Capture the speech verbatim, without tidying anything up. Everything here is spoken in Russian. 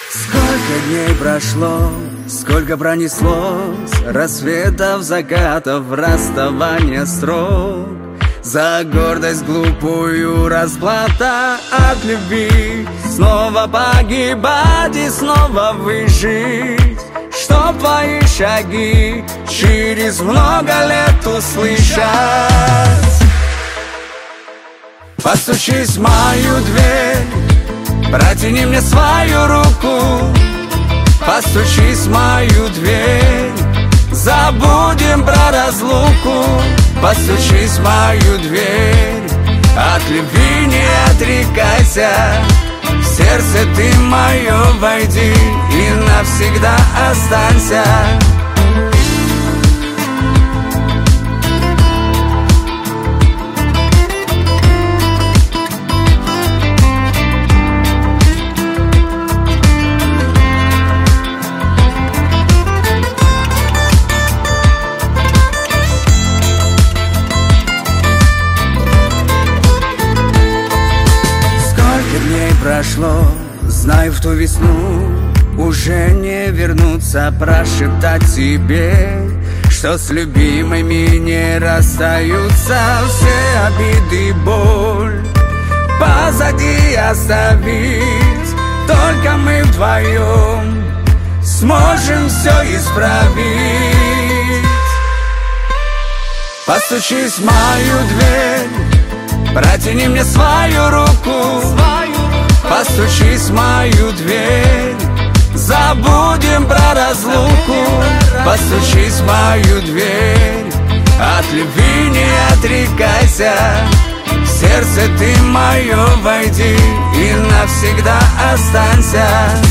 Сколько дней прошло, сколько пронеслось рассветов, закатов, расставания строк. За гордость глупую расплата от любви. Снова погибать и снова выжить, чтоб твои шаги через много лет услышать. Постучись в мою дверь, протяни мне свою руку. Постучись в мою дверь, забудем про разлуку. Постучись в мою дверь, от любви не отрекайся. В сердце ты мое войди и навсегда останься. Прошло, знаю, в ту весну уже не вернуться. Прошептать тебе, что с любимыми не расстаются. Все обиды и боль позади оставить. Только мы вдвоем сможем все исправить. Постучись в мою дверь, протяни мне свою руку. Постучись в мою дверь, забудем про разлуку. Постучись в мою дверь, от любви не отрекайся. В сердце ты мое войди и навсегда останься.